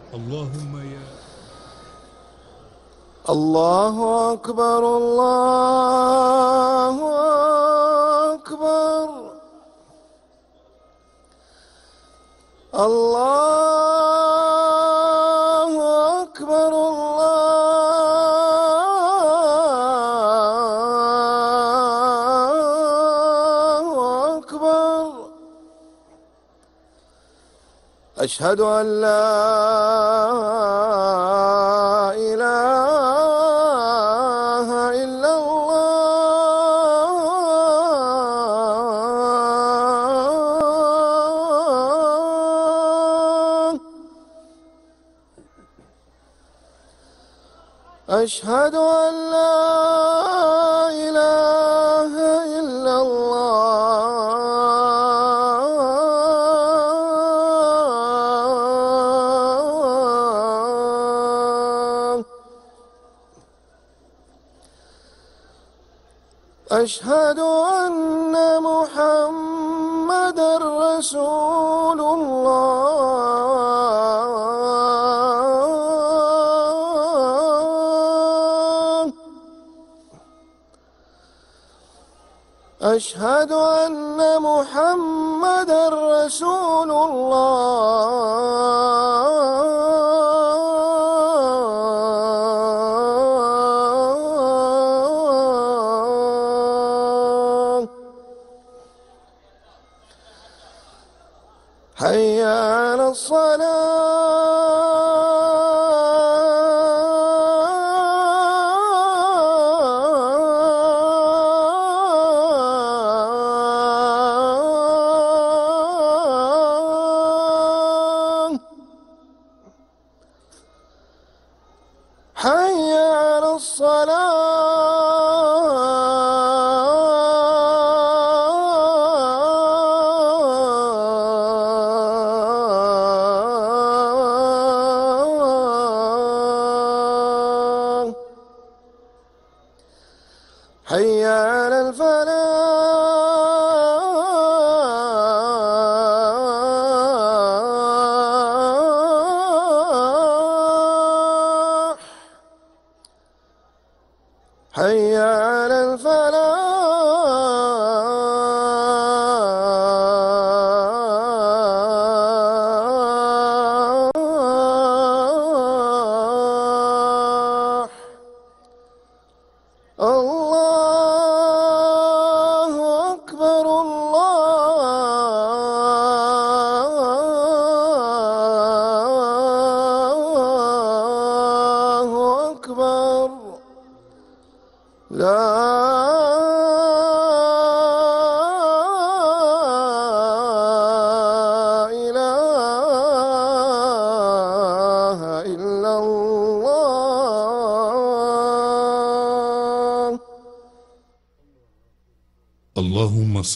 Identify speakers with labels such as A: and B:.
A: اللهم يا
B: الله أكبر الله أكبر الله أكبر الله أكبر. أشهد أن لا إله إلا الله. أشهد أن لا إله إلا الله. أشهد أن محمدًا رسول الله. أشهد أن محمدًا رسول الله. حي على الصلاة. حي على الصلاة. حي على الفلاح. حي على الفلاح. الله أكبر الله أكبر. لا إله إلا الله.
A: اللهم